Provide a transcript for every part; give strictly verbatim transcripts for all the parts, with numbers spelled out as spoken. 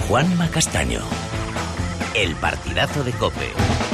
Juanma Castaño. El partidazo de COPE.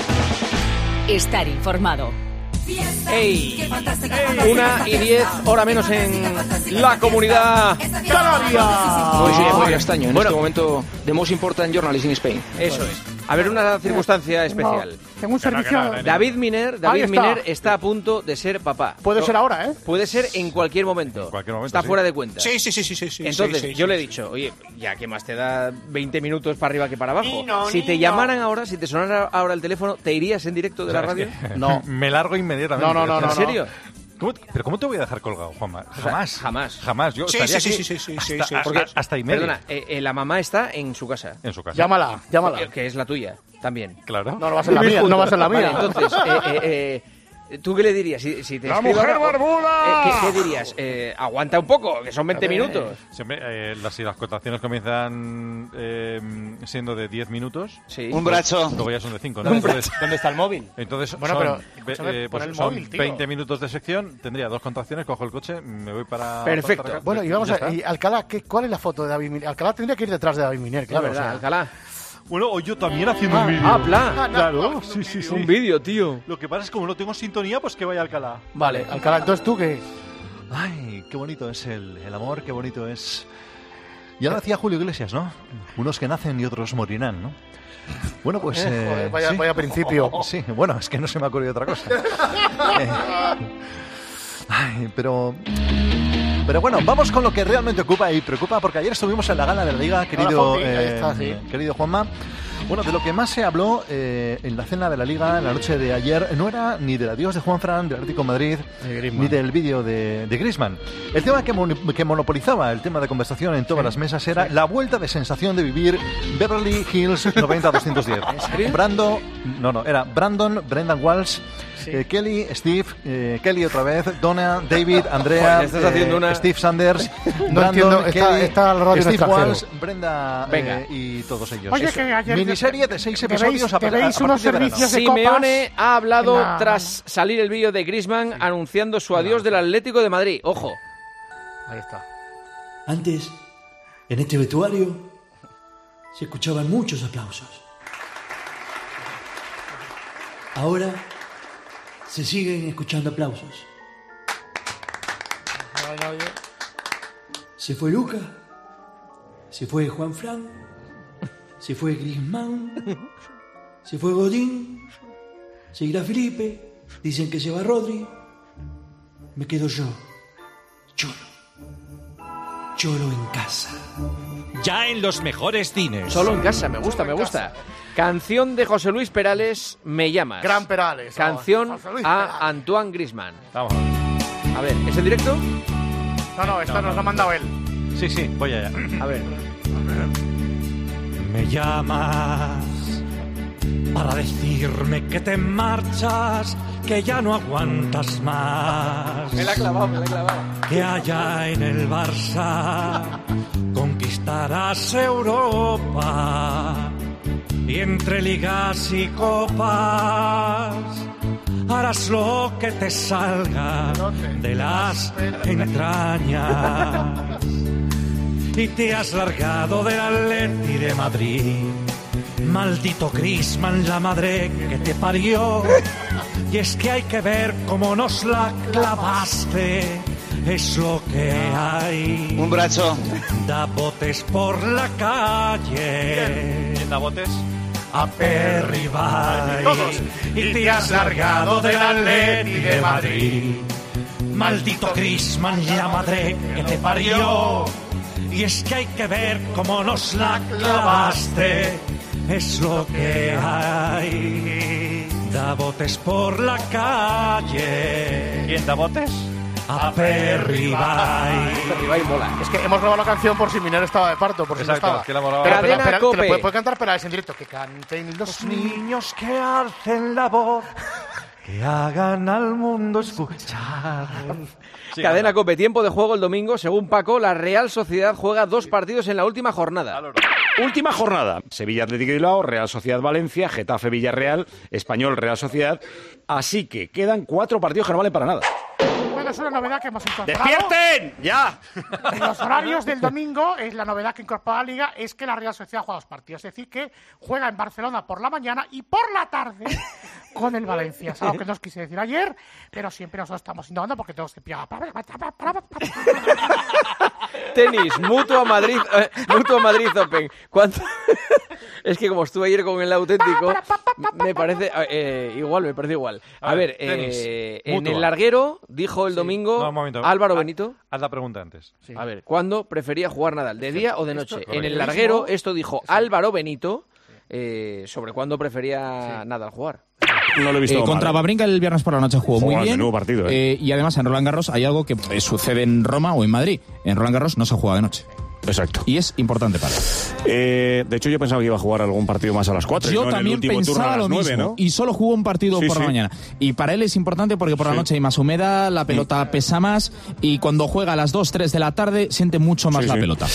Estar informado. ¡Ey! Una y diez, hora menos en la Comunidad Canaria. Muy bien, Juan Castaño. En Bueno, este momento, the most important journalist in Spain. eso es. A ver, una circunstancia especial. Tengo un servicio... David Miner, David Ahí está. Miner está a punto de ser papá. Puede ser ahora, ¿eh? Puede ser en cualquier momento. En cualquier momento, Está sí. fuera de cuenta. Sí, sí, sí, sí, sí, sí. Entonces, sí, sí, yo sí. le he dicho, oye, ya que más te da veinte minutos para arriba que para abajo. Nino, si te Nino. llamaran ahora, si te sonara ahora el teléfono, ¿te irías en directo de la radio? No. Me largo inmediatamente. No, no, no, ¿En no, serio? ¿Cómo te- ¿Pero cómo te voy a dejar colgado, Juanma? Jamás. jamás. Jamás. Yo Sí, estaría sí, aquí sí, sí, sí, sí, hasta, sí, hasta- Porque, hasta y media. Perdona, eh, eh, la mamá está en su casa. En su casa. Llámala, llámala. Que, que es la tuya, también. Claro. No, no va a ser la mía, no va a ser la mía. Vale, entonces, eh, eh, eh, ¿tú qué le dirías? Si, si te ¡La escribo mujer ahora, barbuda! eh, ¿qué, qué dirías? Eh, aguanta un poco, que son veinte A ver. minutos. Siempre, eh, las, si las cotaciones comienzan eh, siendo de diez minutos, Sí. Un brazo. luego ya son de cinco, ¿no? Un brazo. Entonces, ¿Dónde está el móvil? entonces Bueno, son, pero, ve- escúchame, eh, pon pues el son móvil, tío. veinte minutos de sección, tendría dos contracciones, cojo el coche, me voy para... Perfecto. para- Bueno, y vamos ya a está. y Alcalá, ¿qué, ¿cuál es la foto de David Miner? Alcalá tendría que ir detrás de David Miner, Claro, claro. verdad, o sea. Alcalá. Bueno, o yo también haciendo un vídeo. Ah, Pla. Claro, sí, sí, sí. Un vídeo, tío. Lo que pasa es que como no tengo sintonía, pues que vaya Alcalá. Vale, Alcalá, entonces tú qué. Ay, qué bonito es el, el amor, qué bonito es... Ya lo decía Julio Iglesias, ¿no? Unos que nacen y otros morirán, ¿no? Bueno, pues... Eh, eh, joder, vaya- sí. vaya principio. Sí, bueno, es que no se me ha ocurrido otra cosa. Eh, ay, pero... Pero bueno, vamos con lo que realmente ocupa y preocupa, porque ayer estuvimos en la gala de la Liga, querido, Fonti, ahí eh, está, sí. querido Juanma. Bueno, de lo que más se habló eh, en la cena de la Liga, en la noche de ayer, no era ni del adiós de Juanfran, del Atlético de Madrid, ni del vídeo de, de Griezmann. El tema que, mon- que monopolizaba el tema de conversación en todas las mesas era la vuelta de sensación de vivir Beverly Hills noventa doscientos diez. ¿En serio? Brando, no, no, era Brandon, Brendan Walsh, Sí. eh, Kelly, Steve, eh, Kelly otra vez, Donna, David, Andrea, Joder, estás haciendo una- Steve Sanders, No entiendo, está- está la radio en Steve extranjero. Walsh, Brenda Venga. eh, y todos ellos. Oye, Eso. que ayer- Miniserie de seis que episodios veis- a, que a- veis a unos partir de verano. servicios de Simeone copas. ha hablado No, no, tras salir el vídeo de Griezmann anunciando su adiós del Atlético de Madrid. Ojo. Ahí está. Antes, en este vestuario, se escuchaban muchos aplausos. Ahora, se siguen escuchando aplausos. Se fue Luca, se fue Juanfran, se fue Griezmann, se fue Godín, se irá Felipe, dicen que se va Rodri. Me quedo yo, Cholo. Cholo en casa. Ya en los mejores cines. Solo en casa, me gusta, me gusta. Canción de José Luis Perales, Me llamas. Gran Perales. Canción José Luis a Perales. Antoine Griezmann. Vamos. A ver, ¿es en directo? No, no, esta nos la ha mandado él. Sí, sí, voy allá. A ver. Me llamas para decirme que te marchas, que ya no aguantas más. Me la ha clavado, me la ha clavado. Que allá en el Barça conquistarás Europa y entre ligas y copas harás lo que te salga de las entrañas y te has largado del Atleti de Madrid. Maldito Griezmann, la madre que te parió. Y es que hay que ver cómo nos la clavaste. Es lo que hay. Un brazo. Da botes por la calle. ¿Quién da botes? A Perribay. Y te has largado del Atleti de Madrid. Maldito Griezmann, la madre que te parió. Y es que hay que ver cómo nos la clavaste. Es lo que hay. Da botes por la calle. ¿Quién da botes? A Perribay. Perribay mola. Es que hemos grabado la canción por si Miner estaba de parto, por si Exacto, no estaba. que la hemos grabado. Pero, Cadena pero, pero, Cope. que le puede, puede cantar Perales en directo. Que canten los niños. Niños que alcen la voz, que hagan al mundo escuchar. Sí, Cadena anda. Cope, tiempo de juego el domingo. Según Paco, la Real Sociedad juega dos partidos en la última jornada. Última jornada. Sevilla Atlético de Bilbao, Real Sociedad Valencia, Getafe Villarreal, Español Real Sociedad. Así que quedan cuatro partidos que no valen para nada. Bueno, es una novedad que hemos incorporado. ¡Despierten! ¡Ya! En los horarios del domingo, es la novedad que incorpora la Liga, es que la Real Sociedad juega dos partidos. Es decir, que juega en Barcelona por la mañana y por la tarde con el Valencia. Es algo que no os quise decir ayer, pero siempre nosotros estamos innovando porque todos se pillan. Tenis, Mutua Madrid, eh, Mutua Madrid Open. ¿Cuánto? Es que como estuve ayer con el auténtico, me parece eh, igual, me parece igual. A, a ver, ver eh, en el larguero dijo el sí. domingo no, un momento. Álvaro a, Benito. Haz la pregunta antes. Sí. A ver, ¿cuándo prefería jugar Nadal? ¿De día o de noche? Esto, en el larguero esto dijo sí. Álvaro Benito eh, sobre cuándo prefería sí. Nadal jugar. No lo he visto. Eh, contra Wawrinka el viernes por la noche jugó Joder, muy bien. Nuevo partido, ¿eh? Eh, y además en Roland Garros hay algo que eh, sucede en Roma o en Madrid. En Roland Garros no se juega de noche. Exacto. Y es importante para él. Eh, de hecho, yo pensaba que iba a jugar algún partido más a las cuatro. Yo ¿no? también pensaba lo mismo. ¿No? Y solo jugó un partido sí, por sí. la mañana. Y para él es importante porque por la sí. noche hay más humedad, la pelota sí. pesa más. Y cuando juega a las dos, tres de la tarde, siente mucho más sí, la sí. pelota.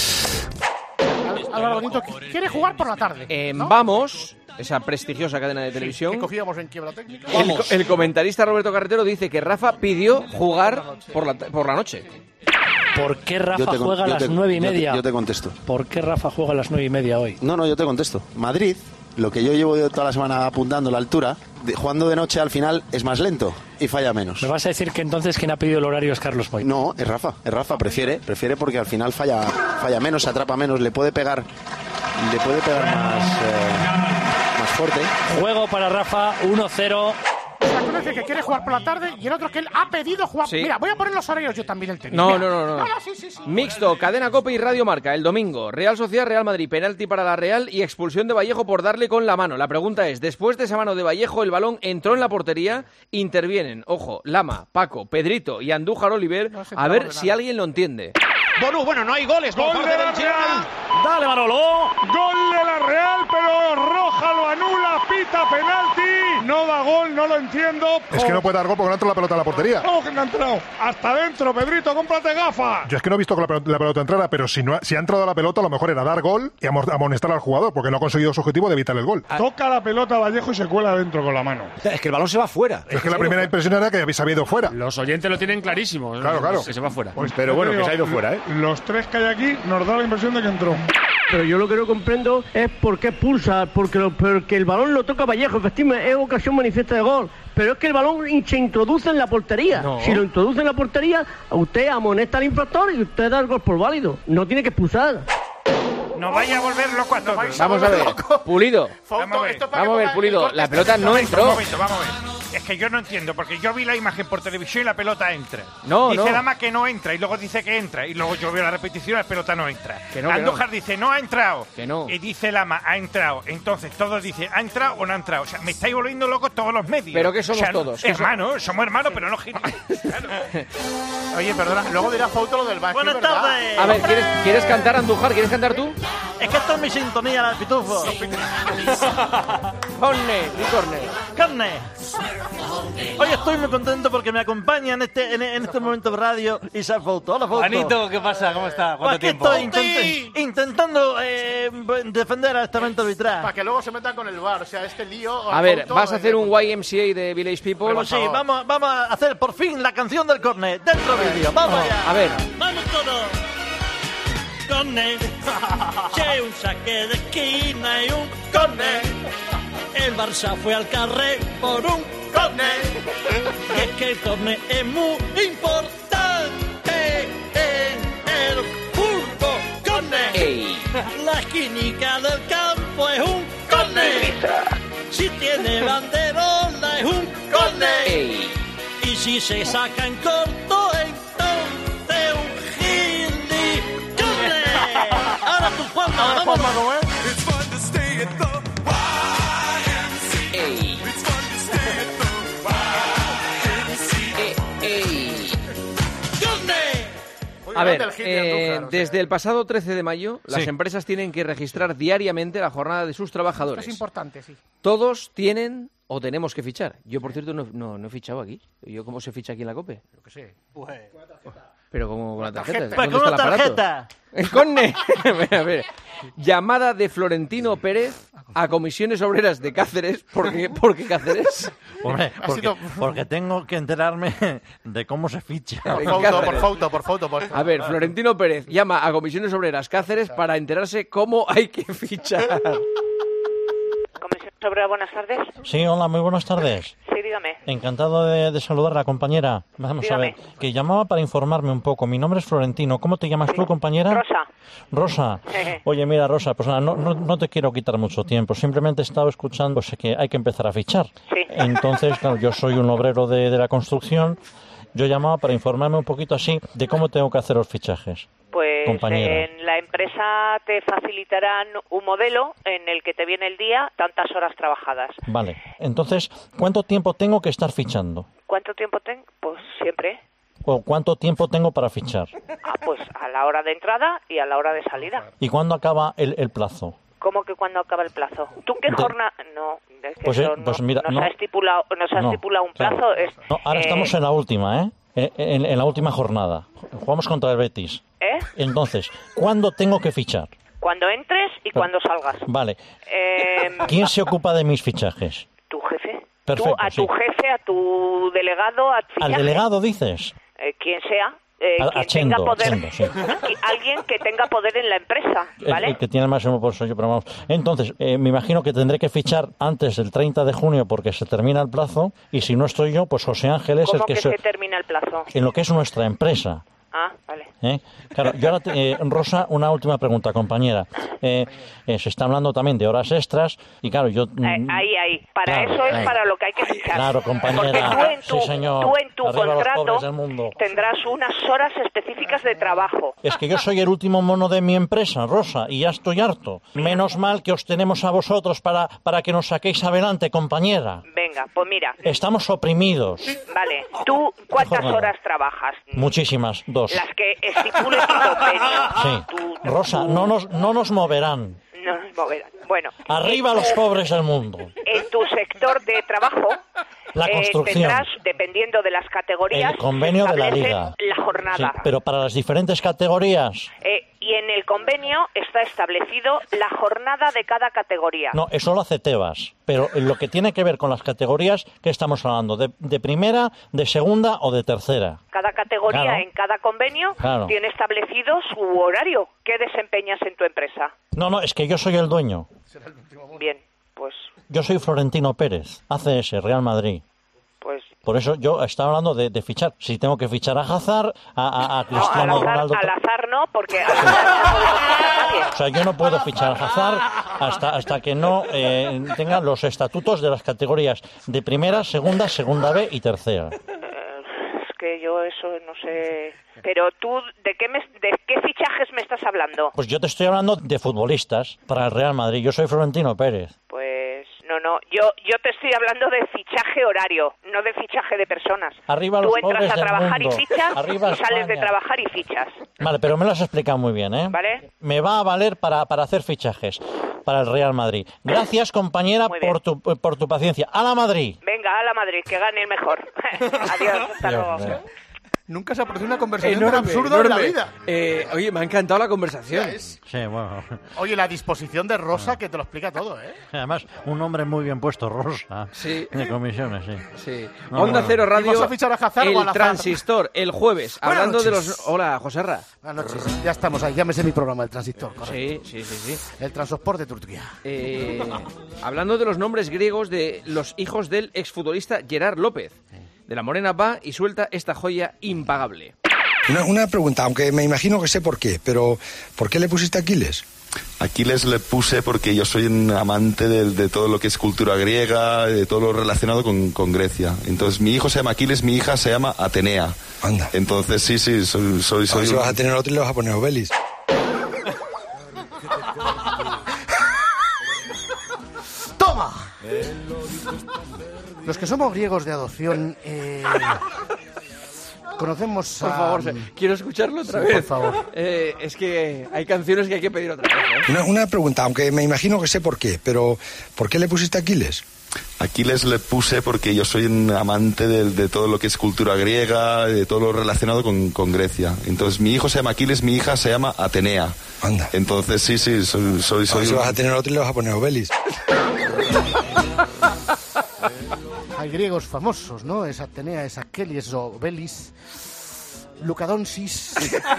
Álvaro Benito quiere jugar por la tarde. Eh, ¿no? Vamos. Esa prestigiosa cadena de televisión. Sí, que cogíamos en quiebra técnica. El, el comentarista Roberto Carretero dice que Rafa pidió jugar por la, por la noche. ¿Por qué Rafa te, juega a las nueve y media? Yo te, yo te contesto. ¿Por qué Rafa juega a las nueve y media hoy? No, no, yo te contesto. Madrid, lo que yo llevo toda la semana apuntando la altura, de, jugando de noche al final es más lento y falla menos. ¿Me vas a decir que entonces quien ha pedido el horario es Carlos Moy? No, es Rafa. Es Rafa, prefiere, prefiere porque al final falla, falla menos, se atrapa menos, le puede pegar, le puede pegar más, eh, más fuerte. Juego para Rafa, uno cero. Uno dice que quiere jugar por la tarde y el otro que él ha pedido jugar. Sí. Mira, voy a poner los horarios yo también el tenis. No, no, no, no. no, no sí, sí, sí. Mixto, Cadena COPE y Radio Marca. El domingo, Real Sociedad, Real Madrid, penalti para la Real y expulsión de Vallejo por darle con la mano. La pregunta es, después de esa mano de Vallejo, el balón entró en la portería, intervienen, ojo, Lama, Paco, Pedrito y Andújar Oliver, no a ver si alguien lo entiende. Bueno, bueno, no hay goles. Gol de la Real. Dale, Manolo. Gol de la Real, pero Roja lo anula, pita penalti. No da gol, no lo entiendo. Es que no puede dar gol porque no entra la pelota a la portería. ¿Cómo que no ha entrado? Hasta adentro, Pedrito, cómprate gafas. Yo es que no he visto que la pelota, la pelota entrara, pero si, no ha, si ha entrado la pelota, lo mejor era dar gol y amonestar al jugador, porque no ha conseguido su objetivo de evitar el gol. Ah. Toca la pelota a Vallejo y se cuela adentro con la mano. Es que el balón se va fuera. Es, es que la primera impresión era que se había ido fuera. Los oyentes lo tienen clarísimo. Claro, claro. Que se va fuera. Pues, pero bueno, digo, que se ha ido fuera, ¿eh? Los tres que hay aquí nos da la impresión de que entró. Pero yo lo que no comprendo es por qué expulsa, porque, lo, porque el balón lo toca Vallejo, efectivamente es ocasión manifiesta de gol, pero es que el balón se introduce en la portería. No. Si lo introduce en la portería, usted amonesta al infractor y usted da el gol por válido, no tiene que expulsar. No vaya a volver loco a todos. Vamos a ver, Pulido. Vamos a ver, vamos a ver Pulido. La pelota no entró. Un momento, vamos a ver. Es que yo no entiendo, porque yo vi la imagen por televisión y la pelota entra. No, dice no. Lama que no entra y luego dice que entra. Y luego yo veo la repetición y la pelota no entra. Que no, Andújar no. dice, no ha entrado. Que no. Y dice Lama, ha entrado. Entonces todos dicen, ¿ha entrado o no ha entrado? O sea, me estáis volviendo locos todos los medios. ¿Pero qué somos o sea, todos? Hermanos, somos? somos hermanos, pero no genios. Claro. Oye, perdona, luego dirá Fauto lo del Baxi, Buenas ¿verdad? tardes. A ver, ¿quieres, ¿quieres cantar, Andújar? ¿Quieres cantar tú? Es que esto es mi sintonía, la pitufo. Corne, di corne. Corne. Hoy estoy muy contento porque me acompaña en este, en, en este momento de radio Isaac Fauto. Hola, Fauto. Anito, ¿qué pasa? ¿Cómo está? ¿Cuánto pues aquí tiempo? estoy intent intentando eh, defender a estamento arbitral. Para que luego se metan con el V A R, o sea, este lío... A ver, ¿vas a hacer un Y M C A de Village People? Pues sí, vamos, vamos a hacer por fin la canción del córner dentro del vídeo. ¡Vamos oh, allá! A ver. ¡Vamos todos! Córner, che, un saque de esquina y un córner. El Barça fue al carré por un córner. Y es que el córner es muy importante en el fútbol. Córner. La esquinica del campo es un córner. Si tiene banderola es un córner. Y si se saca en corto, entonces un gili córner. Ahora tú, Juanma, vámonos. A ver, eh, desde el pasado trece de mayo, las sí. empresas tienen que registrar diariamente la jornada de sus trabajadores. Esto es importante, sí. Todos tienen o tenemos que fichar. Yo, por cierto, no, no, no he fichado aquí. ¿Yo cómo se ficha aquí en la COPE? Yo qué sé. Pues... Pero como con la tarjeta. Pues con una tarjeta. ¡Conne! A ver, llamada de Florentino Pérez a Comisiones Obreras de Cáceres. ¿Por qué, ¿Por qué Cáceres? Hombre, Ha porque, sido- porque tengo que enterarme de cómo se ficha. Por En foto, Cáceres. por foto, por foto. Por foto. A ver, Florentino Pérez llama a Comisiones Obreras Cáceres para enterarse cómo hay que fichar. Comisión Obrera, buenas tardes. Sí, hola, muy buenas tardes. Sí, dígame. Encantado de, de saludar a la compañera. Vamos Dígame. a ver, que llamaba para informarme un poco. Mi nombre es Florentino. ¿Cómo te llamas tú, compañera? Rosa. Rosa. Oye, mira, Rosa, pues nada, no, no, no te quiero quitar mucho tiempo. Simplemente he estado escuchando, sé que hay que empezar a fichar. Sí. Entonces, claro, yo soy un obrero de, de la construcción. Yo llamaba para informarme un poquito así de cómo tengo que hacer los fichajes. Pues Compañera. en la empresa te facilitarán un modelo en el que te viene el día, tantas horas trabajadas. Vale. Entonces, ¿cuánto tiempo tengo que estar fichando? ¿Cuánto tiempo tengo? Pues siempre. ¿O cuánto tiempo tengo para fichar? Ah, pues a la hora de entrada y a la hora de salida. ¿Y cuándo acaba el, el plazo? ¿Cómo que cuando acaba el plazo? ¿Tú qué De- jornada? No, es que Pues, eso eh, no, pues mira, nos no. ha estipulado, nos ha No, estipulado un claro. plazo. Es, No, ahora eh, estamos en la última, ¿eh? En, en- en la última jornada. Jugamos contra el Betis. ¿Eh? Entonces, ¿cuándo tengo que fichar? Cuando entres y cuando salgas. Vale. Eh, ¿Quién se ocupa de mis fichajes? ¿Tu jefe? Perfecto, Tú, a sí. tu jefe, a tu delegado, a tu ¿Al fichaje. delegado dices? Eh, quien sea. Eh, A- a quien Chendo, tenga poder. Chendo, sí. Qui- Alguien que tenga poder en la empresa, El- ¿vale? El, que tiene el máximo por yo, pero vamos. Entonces, eh, me imagino que tendré que fichar antes del treinta de junio porque se termina el plazo y si no estoy yo, pues José Ángel es ¿Cómo el que, que se- se termina el plazo? en lo que es nuestra empresa. Ah, vale. ¿Eh? Claro, yo ahora, te- eh, Rosa, una última pregunta, compañera. Eh, eh, se está hablando también de horas extras y claro, yo... mm, Eh, ahí, ahí. Para Claro, eso es ahí. para lo que hay que fichar. Claro, compañera. Porque tú en tu, Sí, señor. tú en tu Arriba los contrato pobres del mundo. tendrás unas horas específicas de trabajo. Es que yo soy el último mono de mi empresa, Rosa, y ya estoy harto. Menos mal que os tenemos a vosotros para, para que nos saquéis adelante, compañera. Venga, pues mira. Estamos oprimidos. Vale. ¿Tú cuántas Jornada. horas trabajas? Muchísimas, dos. Las que estipule tu convenio. Sí. Rosa, no nos, no nos moverán. No nos moverán. Bueno. Arriba los pobres del mundo. En tu sector de trabajo La eh, construcción. tendrás, dependiendo de las categorías, El convenio de la establecen liga. la jornada. Sí, pero para las diferentes categorías. Eh, y en el convenio está establecido la jornada de cada categoría. No, eso lo hace Tebas. Pero en lo que tiene que ver con las categorías, ¿qué estamos hablando? ¿De, de primera, de segunda o de tercera? Cada categoría Claro. en cada convenio Claro. tiene establecido su horario. ¿Qué desempeñas en tu empresa? No, no, es que yo soy el dueño. Bien, pues, Yo soy Florentino Pérez, A C S, Real Madrid. pues Por eso yo estaba hablando de, de fichar. Si tengo que fichar a Hazard, a, a- a no, al Cristiano azar, Ronaldo... al azar no, porque al azar no podemos fichar a nadie. O sea, yo no puedo fichar a Hazard hasta, hasta que no eh, tenga los estatutos de las categorías de primera, segunda, segunda B y tercera. Es que yo eso no sé. Pero tú, ¿de qué, me, ¿de qué fichajes me estás hablando? Pues yo te estoy hablando de futbolistas para el Real Madrid. Yo soy Florentino Pérez. Pues no, no. Yo, yo te estoy hablando de fichaje horario, no de fichaje de personas. Arriba Tú los entras pobres a del trabajar mundo. y fichas Arriba y sales de España. trabajar y fichas. Vale, pero me lo has explicado muy bien, ¿eh? ¿Vale? Me va a valer para, para hacer fichajes para el Real Madrid. Gracias, compañera, Muy bien. por tu, por tu paciencia. ¡A la Madrid! Venga, a la Madrid, que gane el mejor. Adiós, hasta Dios luego. mío. Nunca se ha producido una conversación Enorme, tan absurda en la enorme. vida. Eh, oye, me ha encantado la conversación. Sí, bueno. Oye, la disposición de Rosa que te lo explica todo, ¿eh? Además, un nombre muy bien puesto, Rosa. Sí. De comisiones, sí. Sí. No, Onda bueno. Cero ¿Y Radio, vas a fichar a Hazard o el al azar? Transistor, el jueves, Buenas hablando de noches. los... Hola, Joserra. Buenas noches, ya estamos ahí, llámese mi programa, El Transistor. correcto. Sí, sí, sí, sí. El Transport de Turquía. Eh, hablando de los nombres griegos de los hijos del exfutbolista Gerard López. De la Morena va y suelta esta joya impagable. Una, una pregunta, aunque me imagino que sé por qué, pero ¿por qué le pusiste Aquiles? Aquiles le puse porque yo soy un amante de, de todo lo que es cultura griega, de todo lo relacionado con, con Grecia. Entonces mi hijo se llama Aquiles, mi hija se llama Atenea. Anda. Entonces sí, sí, soy... soy, A soy ver si un- vas a tener otro y le vas a poner Obelis. ¡Toma! Los que somos griegos de adopción, eh, conocemos Por a... favor, se- quiero escucharlo otra Sí, vez. por favor. Eh, es que hay canciones que hay que pedir otra vez. ¿eh? Una, una pregunta, aunque me imagino que sé por qué, pero ¿por qué le pusiste Aquiles? Aquiles le puse porque yo soy un amante de, de todo lo que es cultura griega, de todo lo relacionado con, con Grecia. Entonces mi hijo se llama Aquiles, mi hija se llama Atenea. Anda. Entonces sí, sí, soy... soy, soy a ver si un... vas a tener otro y le vas a poner Obelis. Hay griegos famosos, ¿no? Es Atenea, es Aquiles, Obelis, Lucadonsis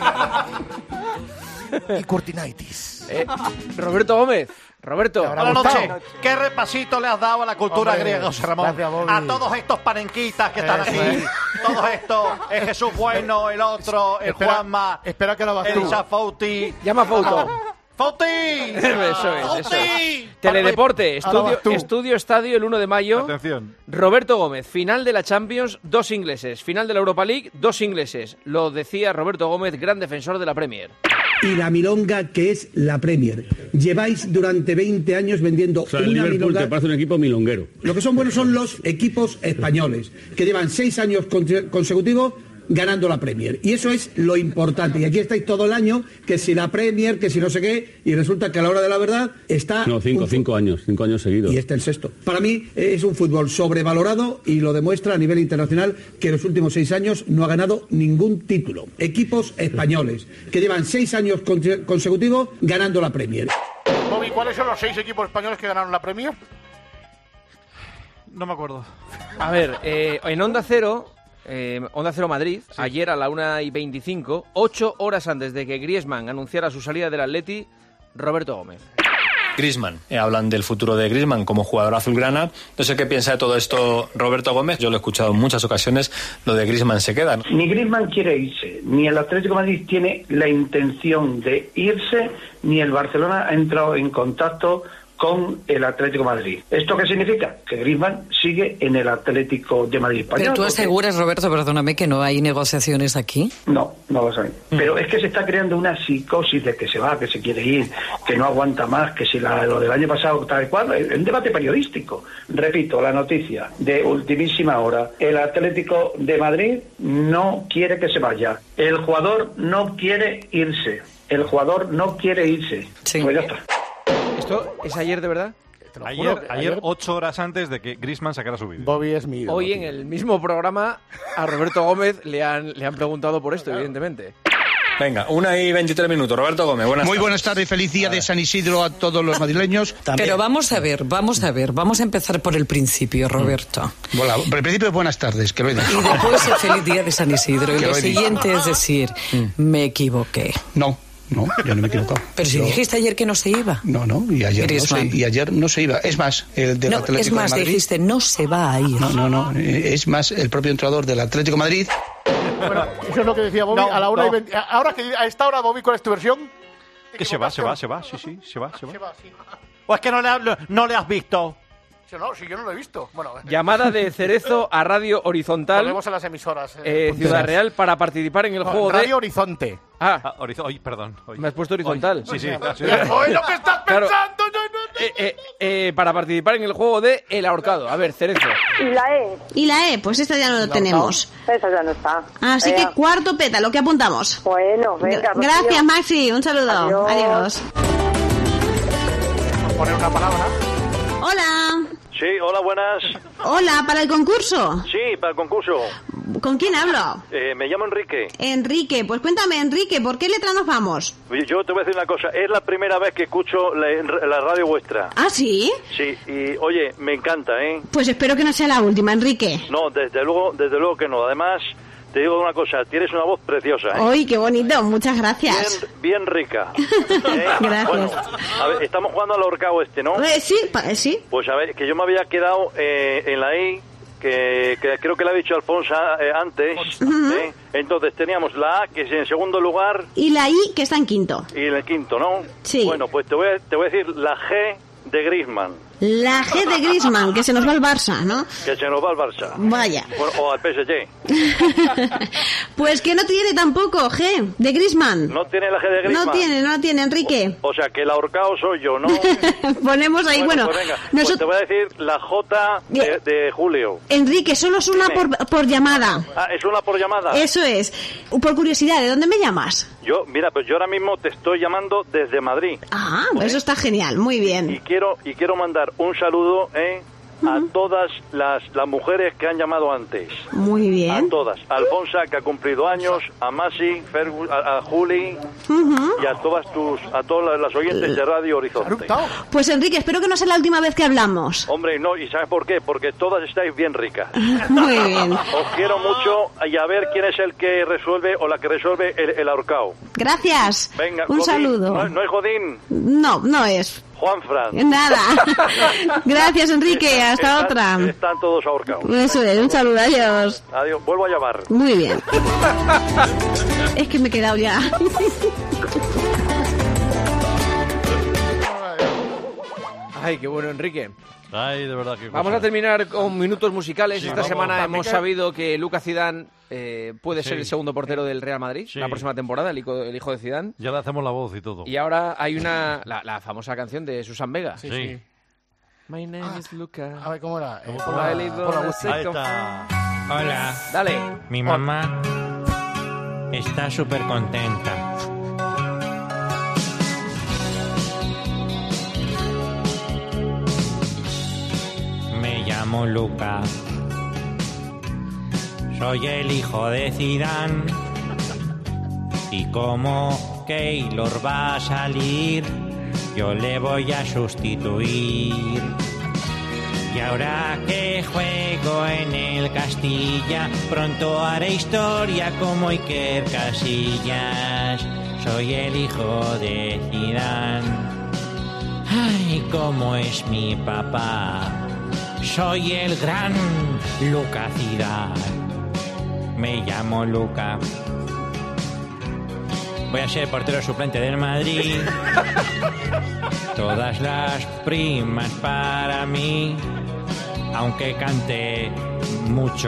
y Curtinaitis. Eh, Roberto Gómez. Roberto. Buenas noches. ¿Qué repasito le has dado a la cultura Hombre, griega, José Ramón? gracias, Bobby. A todos estos panenquitas que están Eso aquí. es. Todos estos, el Jesús Bueno, el otro, el Espera- Juanma, espera que lo vas el tú. Isa Fouti. Llama a Fouto. ¡Fouti! Eso es, eso ¡Fouti! es. Teledeporte, Ahora estudio, vas tú. estudio Estadio el uno de mayo. Atención. Roberto Gómez, final de la Champions, dos ingleses. Final de la Europa League, dos ingleses. Lo decía Roberto Gómez, gran defensor de la Premier. Y la milonga que es la Premier. Lleváis durante veinte años vendiendo O sea, el una Liverpool milonga. te parece un equipo milonguero. Lo que son buenos son los equipos españoles, que llevan seis años conse- consecutivos ganando la Premier. Y eso es lo importante. Y aquí estáis todo el año, que si la Premier, que si no sé qué, y resulta que a la hora de la verdad está... No, cinco, un fu- cinco años, cinco años seguidos. Y este el sexto. Para mí eh, es un fútbol sobrevalorado y lo demuestra a nivel internacional que en los últimos seis años no ha ganado ningún título. Equipos españoles que llevan seis años conse- consecutivos ganando la Premier. Bobby, ¿cuáles son los seis equipos españoles que ganaron la Premier? No me acuerdo. A ver, eh, en Onda Cero, eh, Onda Cero Madrid, ayer a la una y veinticinco, ocho horas antes de que Griezmann anunciara su salida del Atleti, Roberto Gómez. Griezmann, eh, hablan del futuro de Griezmann como jugador azulgrana. No sé qué piensa de todo esto Roberto Gómez. Yo lo he escuchado en muchas ocasiones. Lo de Griezmann se queda. Ni Griezmann quiere irse, ni el Atlético de Madrid tiene la intención de irse, ni el Barcelona ha entrado en contacto con el Atlético de Madrid. ¿Esto qué significa? Que Griezmann sigue en el Atlético de Madrid. Pero tú porque- aseguras, Roberto, perdóname, que no hay negociaciones aquí. No, no lo saben. Pero es que se está creando una psicosis de que se va, que se quiere ir, que no aguanta más, que si la, lo del año pasado tal cual, es un debate periodístico. Repito, la noticia de ultimísima hora. El Atlético de Madrid no quiere que se vaya. El jugador no quiere irse. El jugador no quiere irse. Pues ya está. ¿Esto es ayer de verdad? Ayer, juro que ayer, ayer- ocho horas antes de que Griezmann sacara su vídeo. Bobby es mi ídolo, Hoy tío. en el mismo programa a Roberto Gómez le han, le han preguntado por esto, evidentemente. Venga, una y veintitrés minutos. Roberto Gómez, buenas Muy tardes. buenas tardes, feliz día de San Isidro a todos los madrileños. Pero vamos a ver, vamos a ver, vamos a empezar por el principio, Roberto. Bueno, por el principio, buenas tardes, que lo he dicho. Y después el feliz día de San Isidro. Y Que lo lo he dicho. siguiente es decir, me equivoqué. No, no, yo no me he equivocado. Pero si Yo- dijiste ayer que no se iba. No, no, y ayer, no se, Griezmann. y ayer no se iba. Es más, el del No, Atlético es más, de Madrid... dijiste, no se va a ir. No, no, no, eh, es más, el propio entrenador del Atlético de Madrid... Bueno, eso es lo que decía Bobby. No, a la una no. y veinte. Ahora que a esta hora, Bobby, ¿cuál es tu versión? Que se va, se va, se va, sí, sí, se va, se va. Se va, sí. ¿O es que no le, ha- no le has visto? Si no, si yo no lo he visto. Bueno, Llamada de Cerezo a Radio Horizontal, volvemos a las emisoras. eh, punteras. Ciudad Real, para participar en el No, juego Radio de... Horizonte. Ah, Ah, horizon- Oye, perdón. oye. me has puesto horizontal. Sí, sí. sí. Oye, lo que estás Claro. pensando. No, no, no. Eh, eh, eh, para participar en el juego de El Ahorcado. A ver, Cerezo. ¿Y la E? Y la E, pues esta ya no lo tenemos. Esa ya no está. Así Venga. que cuarto peta, lo que apuntamos. Bueno, venga. Gra- Gracias, Rocío. Maxi. Un saludo. Adiós. Adiós. Por poner una palabra. Hola. Sí, hola, buenas. Hola, para el concurso. Sí, para el concurso. ¿Con quién hablo? Eh, me llamo Enrique. Enrique. Pues cuéntame, Enrique, ¿por qué letra nos vamos? Oye, yo te voy a decir una cosa. Es la primera vez que escucho la, la radio vuestra. ¿Ah, sí? Sí, y oye, me encanta, ¿eh? Pues espero que no sea la última, Enrique. No, desde luego, desde luego que no. Además, te digo una cosa, tienes una voz preciosa, ¿eh? ¡Ay, qué bonito! Muchas gracias. Bien, bien rica. ¿eh? Gracias. Bueno, a ver, estamos jugando al ahorcado este, ¿no? Eh, sí, pa- eh, sí. Pues a ver, que yo me había quedado eh, en la I, que, que creo que la ha dicho Alfonso eh, antes. Ujú. ¿eh? Entonces teníamos la A, que es en segundo lugar, Y la I, que está en quinto. y en el quinto, ¿no? Sí. Bueno, pues te voy a, te voy a decir la G de Griezmann, La G de Griezmann, que se nos va al Barça, ¿no? que se nos va al Barça. Vaya. Bueno, o al P S G. Pues que no tiene tampoco G de Griezmann. No tiene la G de Griezmann. No tiene, no la tiene, Enrique. O sea, que el ahorcado soy yo, ¿no? Ponemos ahí, bueno, pues venga, noso- pues te voy a decir la J de, de Julio. Enrique, solo es una Dime. por, por llamada. Ah, es una por llamada. Eso es. Por curiosidad, ¿de dónde me llamas? Yo, mira, pues yo ahora mismo te estoy llamando desde Madrid. Ah, eso está genial, muy Y bien. quiero y quiero mandar un saludo, ¿eh? a todas las, las mujeres que han llamado antes. Muy bien. A todas. A Alfonsa, que ha cumplido años, a Masi, Fergus, a, a Juli Ujú. y a todas tus, a todas las oyentes de Radio Horizonte. Pues Enrique, espero que no sea la última vez que hablamos. Hombre, no, ¿y sabes por qué? Porque todas estáis bien ricas. Muy bien. Os quiero mucho y a ver quién es el que resuelve o la que resuelve el, el ahorcao. Gracias. Venga, Un Godín. saludo. No, no es Godín, No, no es. Juanfran. Nada. Gracias, Enrique. Hasta Están- otra. Están todos ahorcados. Eso es. Un saludo. Adiós. Adiós, vuelvo a llamar. Muy bien. Es que me he quedado ya. Ay, qué bueno, Enrique. Ay, de verdad que Vamos a terminar con minutos musicales. Sí, Esta vamos. semana También hemos que- sabido que Lucas Zidane eh, puede Sí. ser el segundo portero del Real Madrid Sí. la próxima temporada, el hijo, el hijo de Zidane. Ya le hacemos la voz y todo. Y ahora hay una la, la famosa canción de Susan Vega. Sí, sí. My name is Lucas. A ver, ¿cómo era? Eh, Por la- por la música. Ahí está. Hola. Dale. Mi mamá está súper contenta. Me llamo Luca. Soy el hijo de Zidane. Y como Keylor va a salir, yo le voy a sustituir. Y ahora que juego en el Castilla, pronto haré historia como Iker Casillas. Soy el hijo de Zidane. Ay, cómo es mi papá. Soy el gran Luca Zidane. Me llamo Luca. Voy a ser portero suplente del Madrid. Todas las primas para mí. Aunque cante mucho,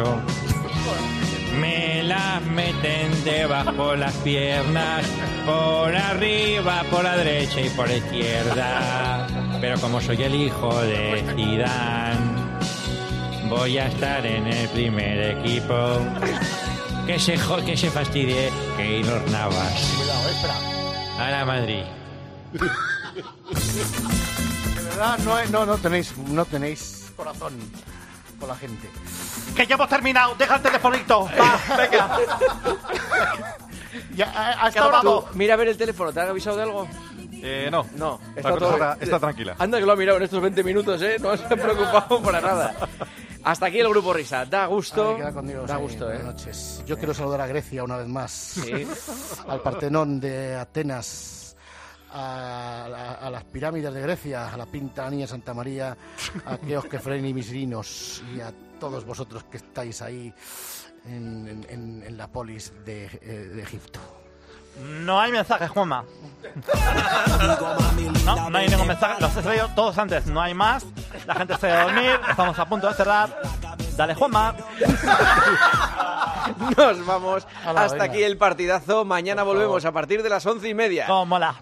me las meten debajo las piernas, por arriba, por la derecha y por la izquierda. Pero como soy el hijo de Zidane, voy a estar en el primer equipo. Que se, jo- que se fastidie Keylor Navas. Cuidado, eh, espera. A la Madrid. De verdad, no, no, no tenéis, no tenéis corazón por la gente. Que ya hemos terminado. Deja el telefonito. Va, venga. Ya, a, a esta Queda hora vamos. Tú, mira a ver el teléfono, ¿te han avisado de algo? Eh, no. No, La cosa está- está tranquila. Anda que lo ha mirado en estos veinte minutos, ¿eh? No se ha preocupado para nada. Hasta aquí el Grupo Risa. Da gusto. Ay, queda con Dios, da eh, gusto, ¿eh? buenas noches. Yo quiero saludar a Grecia una vez más. Sí. Al Partenón de Atenas, a, la- a las pirámides de Grecia, a la Pinta Niña Santa María, a Keos Kefren y Misrinos y a todos vosotros que estáis ahí en, en- en- en la polis de, eh, de Egipto. No hay mensajes, Juanma. No, no hay ningún mensaje. Los he traído todos antes. No hay más. La gente se va a dormir. Estamos a punto de cerrar. Dale, Juanma. Nos vamos. Hala, Hasta venga. aquí el partidazo. Mañana volvemos a partir de las once y media. Oh, mola.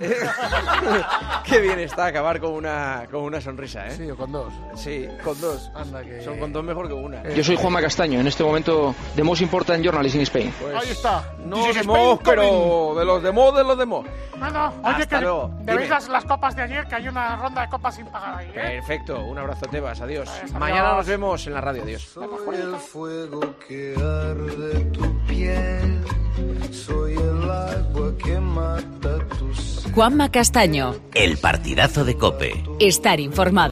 Qué bien está acabar con una, con una sonrisa, ¿eh? Sí, o con dos. Sí, con dos. Anda que... Son con dos mejor que una. Yo soy Juanma Castaño, en este momento The Most Important Journalist in Spain. Ahí está. No This is de Spain Mo, coming. pero de los de Mo, de los de Mo. Bueno, oye, Hasta que luego. debéis Dime. las, las copas de ayer, que hay una ronda de copas sin pagar ahí, ¿eh? Perfecto, un abrazo, Tebas, adiós. Adiós. Mañana nos vemos en la radio, adiós. Soy el fuego que arde tu piel, soy el agua que mata tus... Juanma Castaño. El partidazo de COPE. Estar informado.